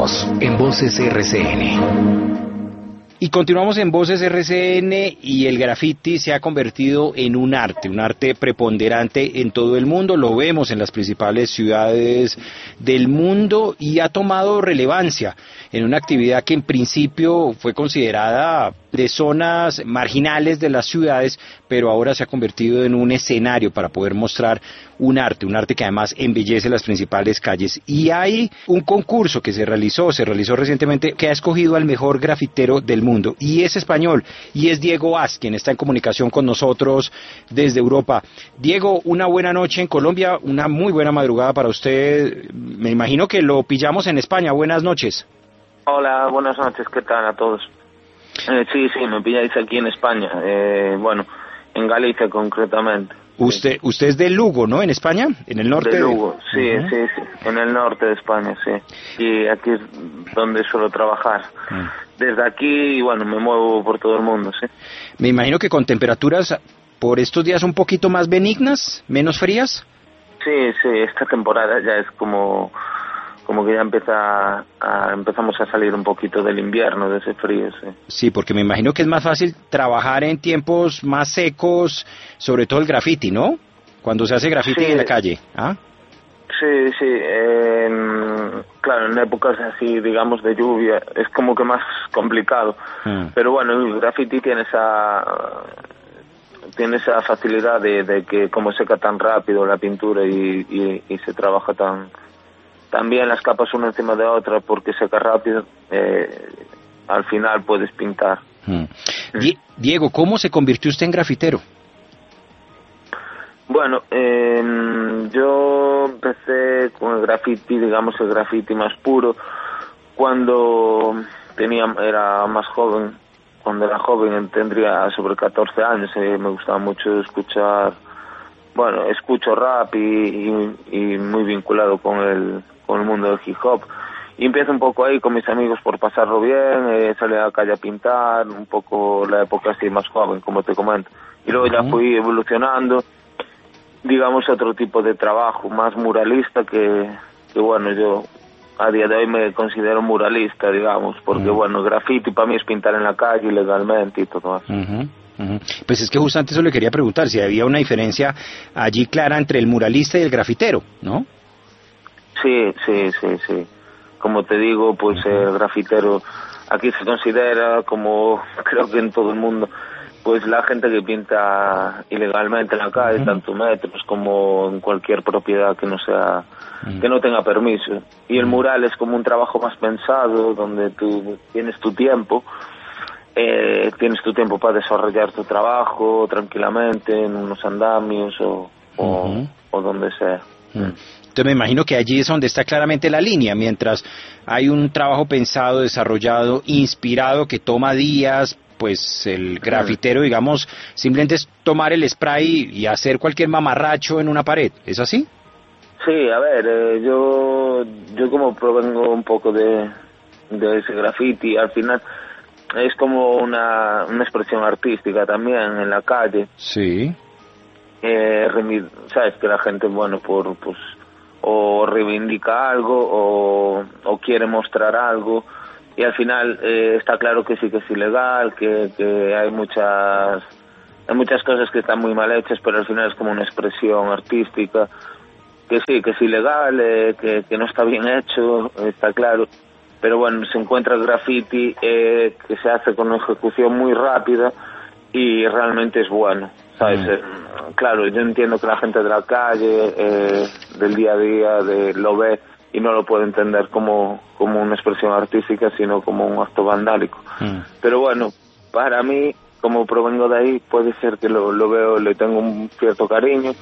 Continuamos en Voces RCN. Y continuamos en Voces RCN, y el graffiti se ha convertido en un arte preponderante en todo el mundo. Lo vemos en las principales ciudades del mundo y ha tomado relevancia en una actividad que en principio fue considerada de zonas marginales de las ciudades, pero ahora se ha convertido en un escenario para poder mostrar un arte que además embellece las principales calles. Y hay un concurso que se realizó recientemente, que ha escogido al mejor grafitero del mundo, y es español, y es Diego As, quien está en comunicación con nosotros desde Europa. Diego, una buena noche en Colombia, una muy buena madrugada para usted. Me imagino que lo pillamos en España. Buenas noches. Hola, buenas noches, ¿qué tal a todos? Sí, me pilláis aquí en España, bueno, en Galicia concretamente. Usted es de Lugo, ¿no? ¿En España? ¿En el norte? De Lugo, sí, sí, en el norte de España, sí. Y aquí es donde suelo trabajar. Desde aquí, bueno, me muevo por todo el mundo, sí. Me imagino que con temperaturas por estos días un poquito más benignas, menos frías. Sí, esta temporada ya es como que ya empezamos a salir un poquito del invierno, de ese frío, sí. Sí, porque me imagino que es más fácil trabajar en tiempos más secos, sobre todo el graffiti, ¿no? Cuando se hace graffiti en la calle, ¿ah? Sí, claro, en épocas así, digamos, de lluvia, es como que más complicado. Pero bueno, el graffiti tiene esa facilidad de que como seca tan rápido la pintura y se trabaja también las capas una encima de otra, porque seca rápido, al final puedes pintar. Diego, ¿cómo se convirtió usted en grafitero? Bueno, yo empecé con el graffiti, digamos el graffiti más puro, cuando era más joven. Cuando era joven, tendría sobre 14 años, me gustaba mucho escuchar, bueno, escucho rap y muy vinculado con el mundo del hip hop. Y empiezo un poco ahí con mis amigos por pasarlo bien, salí a la calle a pintar, un poco la época así más joven, como te comento. Y luego ya fui evolucionando, digamos, a otro tipo de trabajo, más muralista, que bueno, yo a día de hoy me considero muralista, digamos, porque bueno, graffiti para mí es pintar en la calle ilegalmente y todo eso. Pues es que justamente eso le quería preguntar, si había una diferencia allí clara entre el muralista y el grafitero, ¿no? Sí. Como te digo, pues el grafitero aquí se considera, como creo que en todo el mundo, pues la gente que pinta ilegalmente en la calle, tanto metros como en cualquier propiedad que no sea, que no tenga permiso. Y el mural es como un trabajo más pensado, donde tú tienes tu tiempo para desarrollar tu trabajo tranquilamente en unos andamios o donde sea. Entonces me imagino que allí es donde está claramente la línea, mientras hay un trabajo pensado, desarrollado, inspirado, que toma días, pues el grafitero, digamos, simplemente es tomar el spray y hacer cualquier mamarracho en una pared, ¿es así? Sí, a ver, yo como provengo un poco de ese graffiti, al final es como una expresión artística también en la calle. Sí. Sabes que la gente, bueno, pues o reivindica algo o quiere mostrar algo, y al final está claro que sí que es ilegal, que hay muchas cosas que están muy mal hechas, pero al final es como una expresión artística, que sí, que es ilegal, que no está bien hecho, está claro, pero bueno, se encuentra el graffiti que se hace con una ejecución muy rápida y realmente es bueno, ¿sabes? Claro, yo entiendo que la gente de la calle, del día a día, lo ve y no lo puede entender como una expresión artística, sino como un acto vandálico. Pero bueno, para mí, como provengo de ahí, puede ser que lo veo, le tengo un cierto cariño,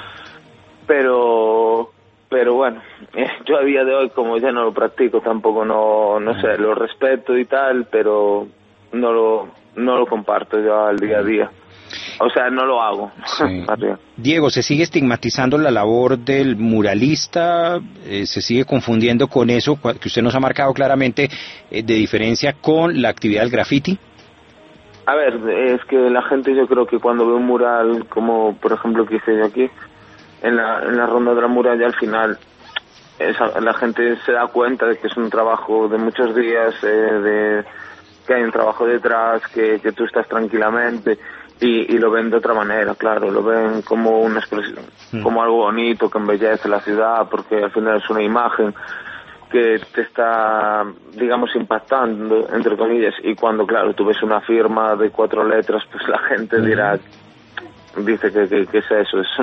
pero bueno, yo a día de hoy, como ya no lo practico, tampoco no sé, lo respeto y tal, pero no lo comparto yo al día a día. O sea, no lo hago. Sí. Diego, ¿se sigue estigmatizando la labor del muralista? ¿Se sigue confundiendo con eso que usted nos ha marcado claramente de diferencia con la actividad del graffiti? A ver, es que la gente, yo creo que cuando ve un mural, como por ejemplo que hice yo aquí, en la ronda de la muralla, al final la gente se da cuenta de que es un trabajo de muchos días, de que hay un trabajo detrás, que tú estás tranquilamente y lo ven de otra manera, claro, lo ven como una expresión, como algo bonito que embellece la ciudad, porque al final es una imagen que te está, digamos, impactando, entre comillas, y cuando, claro, tú ves una firma de 4 letras, pues la gente dice que es eso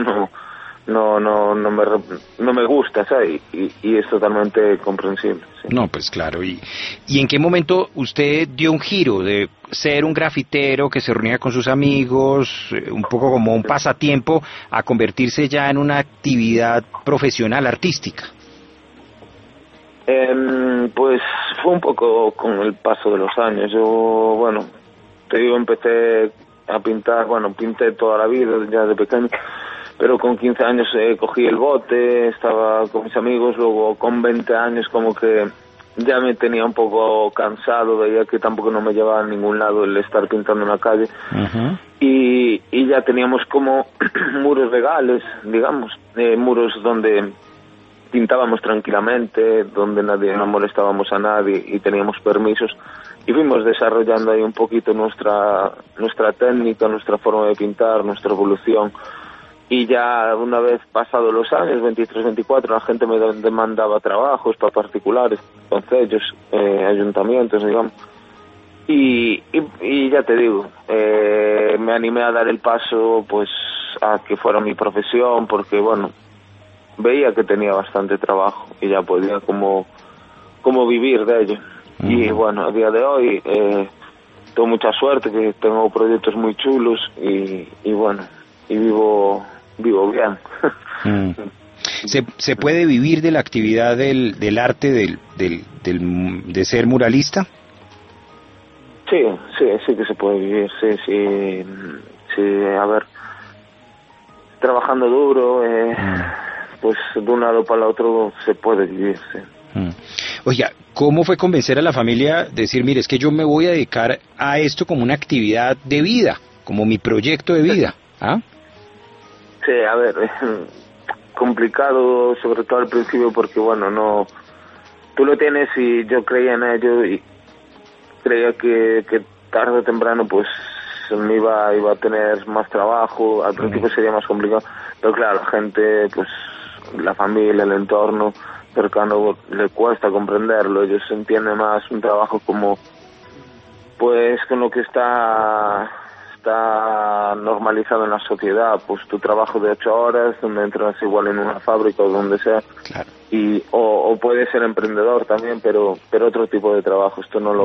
no me gusta, ¿sabes? Y es totalmente comprensible. Sí. No, pues claro. ¿Y en qué momento usted dio un giro de ser un grafitero que se reunía con sus amigos, un poco como un pasatiempo, a convertirse ya en una actividad profesional artística? Pues fue un poco con el paso de los años. Yo, bueno, te digo, empecé a pintar, pinté toda la vida, ya de pequeño, pero con 15 años cogí el bote, estaba con mis amigos, luego con 20 años como que ya me tenía un poco cansado, veía que tampoco no me llevaba a ningún lado el estar pintando en la calle, y ya teníamos como muros legales, digamos, muros donde pintábamos tranquilamente, donde no molestábamos a nadie y teníamos permisos, y fuimos desarrollando ahí un poquito nuestra técnica, nuestra forma de pintar, nuestra evolución. Y ya una vez pasados los años, 23, 24, la gente me demandaba trabajos para particulares, concellos, ayuntamientos, digamos. Y ya te digo, me animé a dar el paso pues a que fuera mi profesión, porque bueno, veía que tenía bastante trabajo y ya podía como vivir de ello. Y bueno, a día de hoy tengo mucha suerte, que tengo proyectos muy chulos y bueno, y vivo bien. ¿Se puede vivir de la actividad del arte, de ser muralista? Sí que se puede vivir, sí, a ver, trabajando duro, pues de un lado para el otro se puede vivir, sí. Oiga, ¿cómo fue convencer a la familia de decir, mire, es que yo me voy a dedicar a esto como una actividad de vida, como mi proyecto de vida? ¿Ah? Sí, a ver, complicado sobre todo al principio porque bueno, no, tú lo tienes y yo creía en ello y creía que tarde o temprano pues me iba a tener más trabajo, al principio sería más complicado, pero claro, la gente, pues la familia, el entorno cercano le cuesta comprenderlo, ellos entienden más un trabajo como pues con lo que está normalizado en la sociedad, pues tu trabajo de 8 horas, donde entras igual en una fábrica o donde sea, claro. Y o puedes ser emprendedor también, pero otro tipo de trabajo. Esto no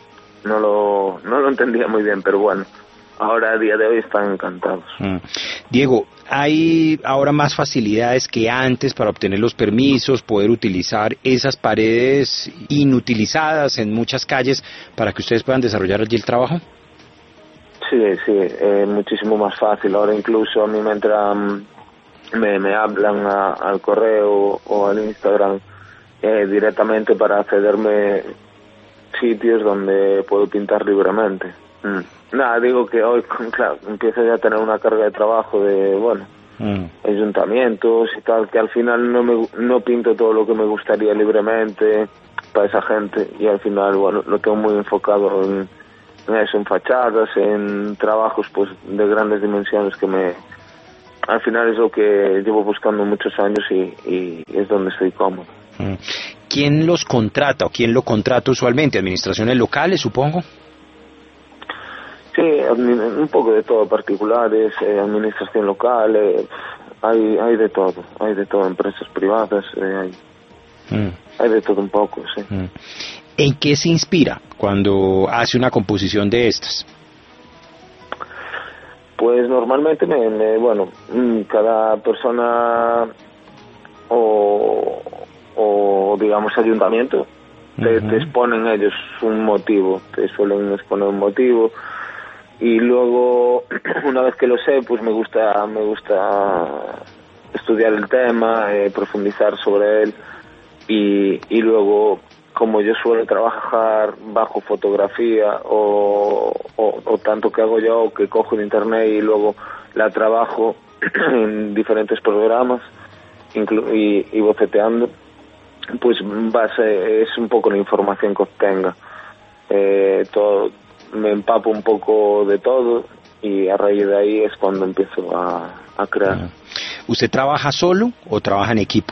lo entendía muy bien, pero bueno, ahora a día de hoy están encantados. Diego, ¿hay ahora más facilidades que antes para obtener los permisos, poder utilizar esas paredes inutilizadas en muchas calles para que ustedes puedan desarrollar allí el trabajo? Sí, muchísimo más fácil. Ahora incluso a mí me entran, me hablan al correo o al Instagram directamente para accederme sitios donde puedo pintar libremente. Nada, digo que hoy, claro, empiezo ya a tener una carga de trabajo de, ayuntamientos y tal, que al final no pinto todo lo que me gustaría libremente para esa gente, y al final, bueno, lo tengo muy enfocado en eso, en fachadas, en trabajos pues de grandes dimensiones que al final es lo que llevo buscando muchos años y es donde estoy cómodo. ¿Quién los contrata o quién lo contrata usualmente? ¿Administraciones locales, supongo? Sí, un poco de todo, particulares, administración local, hay de todo, empresas privadas, hay de todo un poco, sí. ¿En qué se inspira cuando hace una composición de estas? Pues normalmente, cada persona o digamos ayuntamiento te exponen ellos un motivo, te suelen exponer un motivo, y luego una vez que lo sé, pues me gusta estudiar el tema, profundizar sobre él, y luego, como yo suelo trabajar bajo fotografía o tanto que hago yo, que cojo de internet y luego la trabajo en diferentes programas y boceteando, pues es un poco la información que obtenga. Todo, me empapo un poco de todo y a raíz de ahí es cuando empiezo a crear. ¿Usted trabaja solo o trabaja en equipo?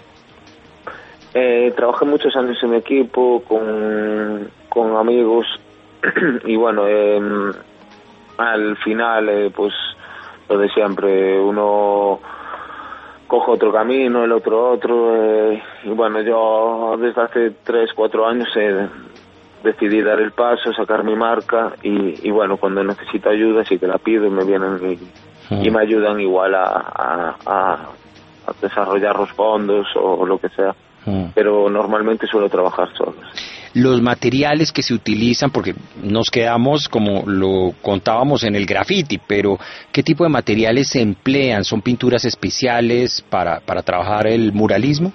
Trabajé muchos años en equipo, con amigos, y bueno, al final, pues lo de siempre, uno coge otro camino, el otro, y bueno, yo desde hace 3-4 años decidí dar el paso, sacar mi marca, y bueno, cuando necesito ayuda sí que la pido y me vienen y me ayudan igual a desarrollar los fondos o lo que sea. Pero normalmente suelo trabajar solo. Los materiales que se utilizan, porque nos quedamos como lo contábamos en el graffiti, pero ¿qué tipo de materiales se emplean? ¿Son pinturas especiales para trabajar el muralismo?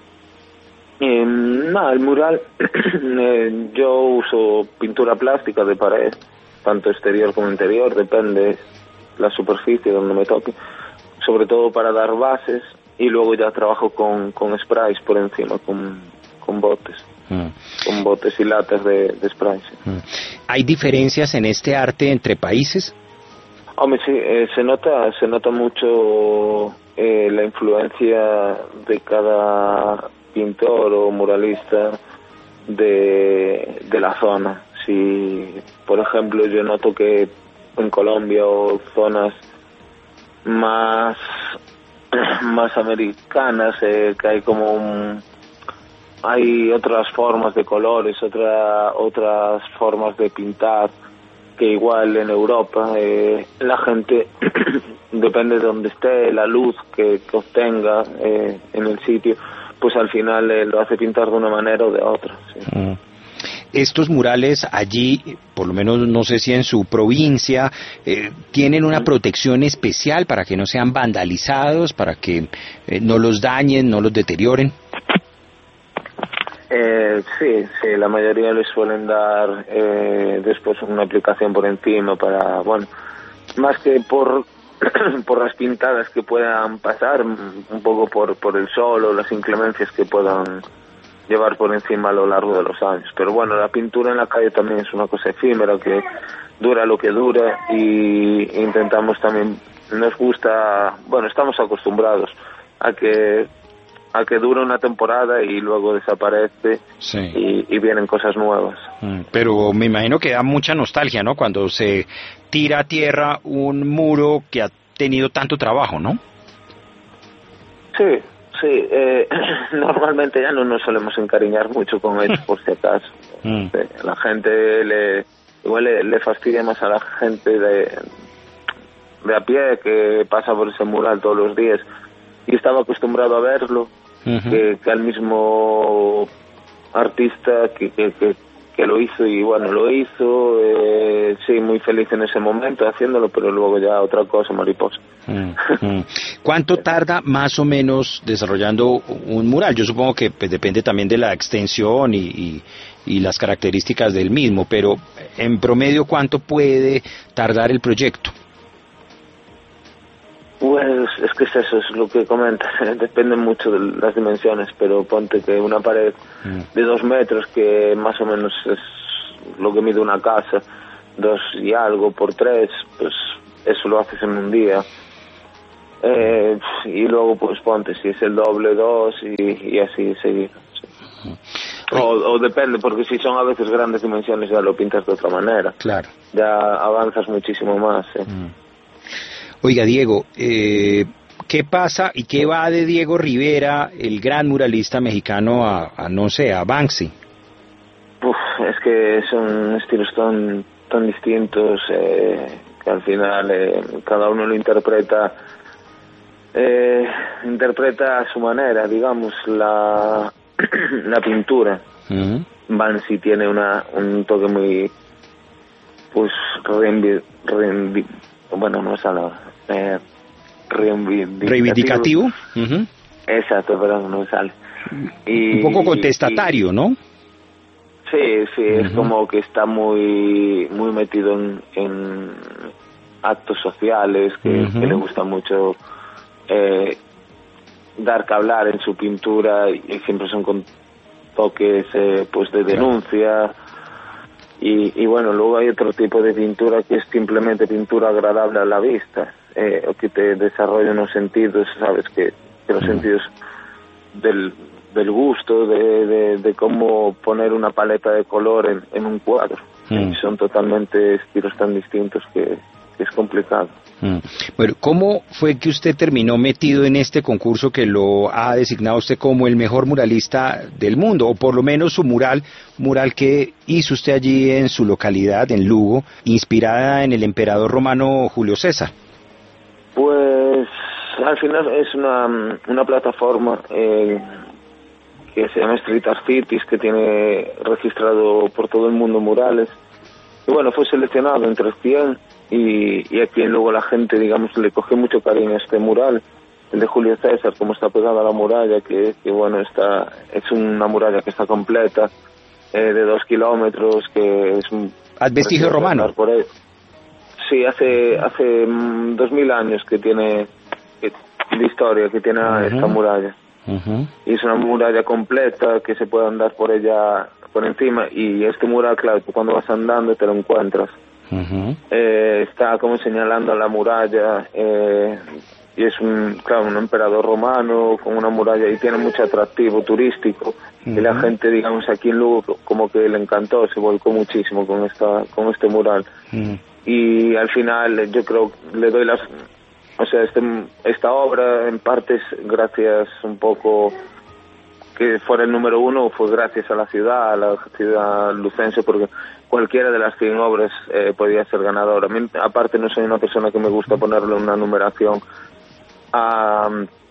No, el mural, yo uso pintura plástica de pared, tanto exterior como interior, depende la superficie donde me toque, sobre todo para dar bases. Y luego ya trabajo con sprays por encima, con botes. Con botes y latas de sprays. ¿Hay diferencias en este arte entre países? Hombre, sí, se nota mucho la influencia de cada pintor o muralista de la zona. Si, por ejemplo, yo noto que en Colombia o zonas más americanas, que hay como hay otras formas de colores, otras formas de pintar, que igual en Europa la gente depende de donde esté, la luz que obtenga en el sitio, pues al final lo hace pintar de una manera o de otra. Sí. Estos murales allí, por lo menos no sé si en su provincia, tienen una protección especial para que no sean vandalizados, para que no los dañen, no los deterioren. Sí, la mayoría les suelen dar después una aplicación por encima para, bueno, más que por las pintadas que puedan pasar, un poco por el sol o las inclemencias que puedan llevar por encima a lo largo de los años. Pero bueno, la pintura en la calle también es una cosa efímera que dura lo que dura, y intentamos también, nos gusta, bueno, estamos acostumbrados a que dure una temporada y luego desaparece. Sí. Y vienen cosas nuevas. Pero me imagino que da mucha nostalgia, ¿no? Cuando se tira a tierra un muro que ha tenido tanto trabajo, ¿no? Sí, normalmente ya no nos solemos encariñar mucho con ellos, por si acaso. La gente igual le fastidia más a la gente de a pie que pasa por ese mural todos los días y estaba acostumbrado a verlo, que al mismo artista que lo hizo, y bueno, lo hizo, sí, muy feliz en ese momento haciéndolo, pero luego ya otra cosa, mariposa. ¿Cuánto tarda más o menos desarrollando un mural? Yo supongo que pues, depende también de la extensión y las características del mismo, pero en promedio, ¿cuánto puede tardar el proyecto? Pues es que eso es lo que comentas, depende mucho de las dimensiones, pero ponte que una pared de 2 metros, que más o menos es lo que mide una casa, 2 y algo por 3, pues eso lo haces en un día. Y luego pues ponte, si es el doble, 2 y así seguir. Sí. O depende, porque si son a veces grandes dimensiones ya lo pintas de otra manera. Claro. Ya avanzas muchísimo más. Oiga, Diego, ¿qué pasa y qué va de Diego Rivera, el gran muralista mexicano, a no sé, a Banksy? Es que son estilos tan distintos, que al final cada uno lo interpreta a su manera, digamos, la pintura. Banksy tiene un toque muy, pues, bueno, no es reivindicativo. Exacto, pero no me sale. Un poco contestatario, ¿no? Sí, es como que está muy metido en actos sociales, que le gusta mucho dar que hablar en su pintura, y siempre son con toques pues de denuncia. Y bueno, luego hay otro tipo de pintura que es simplemente pintura agradable a la vista, o que te desarrolla unos sentidos, sabes, que los sentidos del gusto, de cómo poner una paleta de color en un cuadro. Son totalmente estilos tan distintos que es complicado. Bueno, ¿cómo fue que usted terminó metido en este concurso que lo ha designado usted como el mejor muralista del mundo, o por lo menos su mural que hizo usted allí en su localidad, en Lugo, inspirada en el emperador romano Julio César? Pues al final es una plataforma que se llama Street Art Cities, que tiene registrado por todo el mundo murales. Y bueno, fue seleccionado entre 100 y aquí luego la gente, digamos, le cogió mucho cariño a este mural, el de Julio César, como está pegado a la muralla, que bueno, es una muralla que está completa, de 2 kilómetros, que es un... ¿Al vestigio romano? Por ahí. Sí, hace 2000 años que tiene de historia, que tiene esta muralla. Y es una muralla completa que se puede andar por ella, por encima, y este mural, claro, tú cuando vas andando te lo encuentras. Está como señalando a la muralla, y es un emperador romano con una muralla, y tiene mucho atractivo turístico, y la gente, digamos, aquí en Lugo como que le encantó, se volcó muchísimo con este mural. Y al final yo creo le doy esta obra en parte es gracias un poco que fuera el número 1, fue gracias a la ciudad lucense, porque cualquiera de las 100 obras podía ser ganadora. A mí, aparte, no soy una persona que me gusta ponerle una numeración a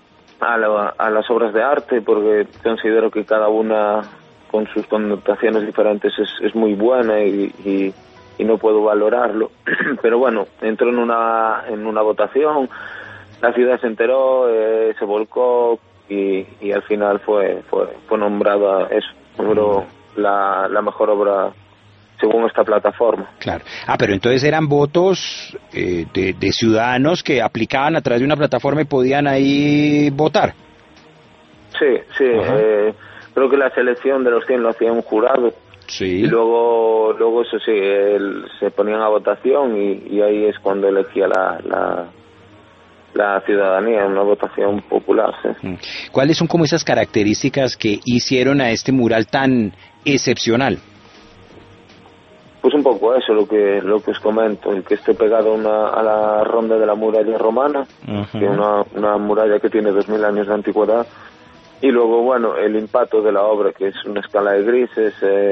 las obras de arte, porque considero que cada una con sus connotaciones diferentes es muy buena y no puedo valorarlo. Pero bueno, entró en una votación, la ciudad se enteró, se volcó y al final fue nombrada la mejor obra según esta plataforma. Claro. Pero entonces eran votos de ciudadanos que aplicaban a través de una plataforma y podían ahí votar. Sí. Creo que la selección de los 100 lo hacía un jurado. Sí. Y luego eso sí, se ponían a votación y ahí es cuando elegía la ciudadanía, una votación popular. Sí. ¿Cuáles son como esas características que hicieron a este mural tan excepcional? Pues un poco eso, lo que os comento, el que esté pegado a la ronda de la muralla romana, que es una muralla que tiene 2000 años de antigüedad. Y luego, bueno, el impacto de la obra, que es una escala de grises,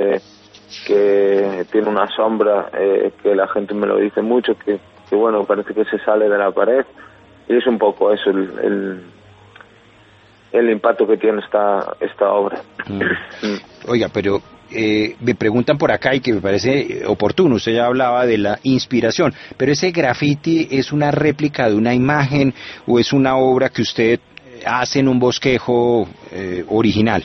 que tiene una sombra, que la gente me lo dice mucho, que bueno, parece que se sale de la pared. Y es un poco eso, el impacto que tiene esta obra. Oiga, pero me preguntan por acá, y que me parece oportuno, usted ya hablaba de la inspiración, pero ¿ese graffiti es una réplica de una imagen o es una obra que usted hace en un bosquejo original?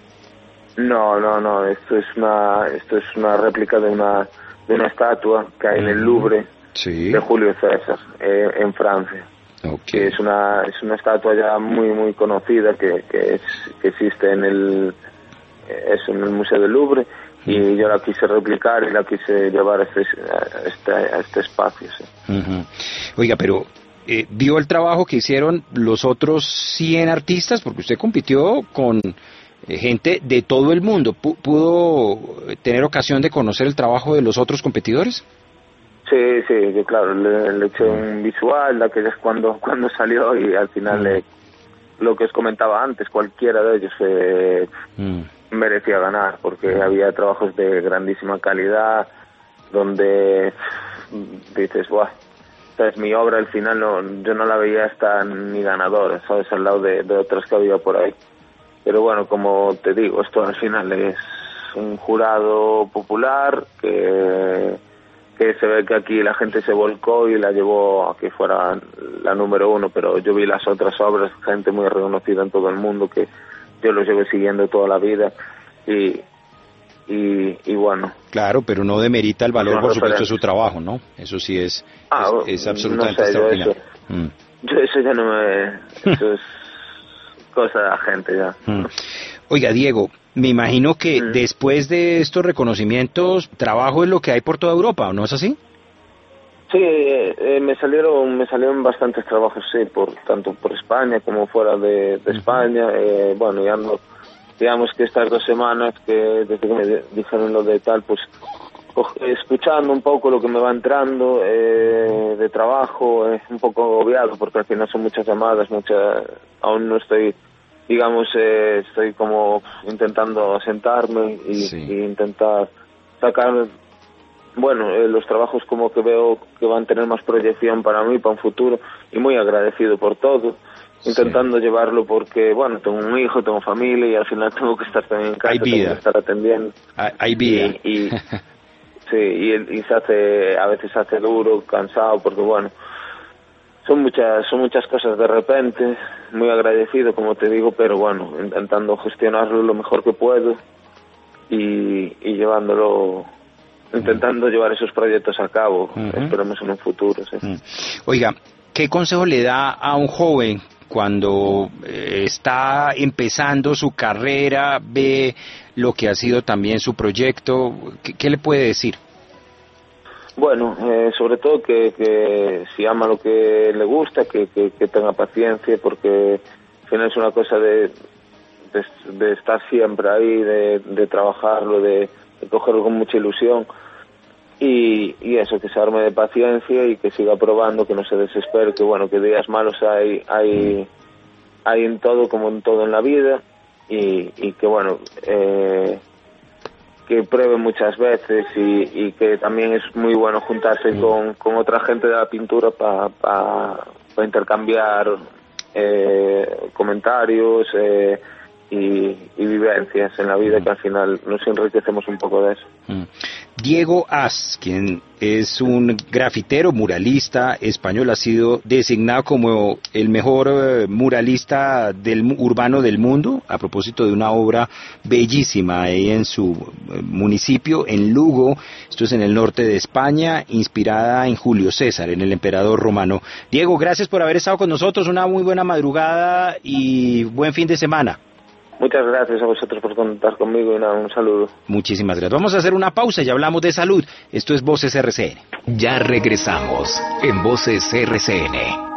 No, esto es una réplica de una estatua que hay en el Louvre, sí, de Julio César, en Francia. Okay. Es una estatua ya muy muy conocida que existe en el Museo del Louvre, y yo la quise replicar y la quise llevar a este espacio. Sí. Oiga, pero ¿vio el trabajo que hicieron los otros 100 artistas? Porque usted compitió con gente de todo el mundo. ¿Pudo tener ocasión de conocer el trabajo de los otros competidores? Sí, yo claro, le eché un visual de aquellas cuando salió, y al final lo que os comentaba antes, cualquiera de ellos merecía ganar, porque había trabajos de grandísima calidad, donde dices, ¡buah! Es mi obra, al final yo no la veía hasta ni ganadora, ¿sabes? Al lado de otras que había por ahí. Pero bueno, como te digo, esto al final es un jurado popular que se ve que aquí la gente se volcó y la llevó a que fuera la número 1, pero yo vi las otras obras, gente muy reconocida en todo el mundo, que yo los llevo siguiendo toda la vida, y bueno. Claro, pero no demerita el valor, por supuesto, de su trabajo, ¿no? Eso sí es absolutamente extraordinario. Yo eso ya no me... Eso es cosa de la gente ya. Oiga, Diego, me imagino que después de estos reconocimientos, trabajo es lo que hay por toda Europa, ¿no es así? Sí, me salieron bastantes trabajos, sí, tanto por España como fuera de España. Bueno, ya no, digamos que estas 2 semanas que desde que me dijeron lo de tal, pues escuchando un poco lo que me va entrando de trabajo, un poco agobiado porque al final son muchas llamadas, aún no estoy, digamos, estoy como intentando asentarme y intentar sacar, bueno, los trabajos como que veo que van a tener más proyección para mí, para un futuro, y muy agradecido por todo, intentando llevarlo porque, bueno, tengo un hijo, tengo familia y al final tengo que estar también en casa, hay vida. tengo que estar atendiendo. Hay vida. Sí, y a veces se hace duro, cansado, porque bueno, son muchas cosas de repente, muy agradecido, como te digo, pero bueno, intentando gestionarlo lo mejor que puedo y llevándolo, intentando llevar esos proyectos a cabo, esperemos en un futuro, sí. Oiga, ¿qué consejo le da a un joven cuando está empezando su carrera, ve lo que ha sido también su proyecto? ¿Qué le puede decir? Bueno, sobre todo que si ama lo que le gusta, que tenga paciencia, porque al final es una cosa de estar siempre ahí, de trabajarlo, de cogerlo con mucha ilusión y eso, que se arme de paciencia y que siga probando, que no se desespere, que bueno, que días malos hay en todo, como en todo en la vida, y que bueno, que pruebe muchas veces y que también es muy bueno juntarse con otra gente de la pintura para intercambiar comentarios y vivencias en la vida, que al final nos enriquecemos un poco de eso. Diego As, quien es un grafitero, muralista español, ha sido designado como el mejor muralista urbano del mundo, a propósito de una obra bellísima ahí en su municipio, en Lugo, esto es en el norte de España, inspirada en Julio César, en el emperador romano. Diego, gracias por haber estado con nosotros, una muy buena madrugada y buen fin de semana. Muchas gracias a vosotros por contar conmigo y nada, un saludo. Muchísimas gracias. Vamos a hacer una pausa y hablamos de salud. Esto es Voces RCN. Ya regresamos en Voces RCN.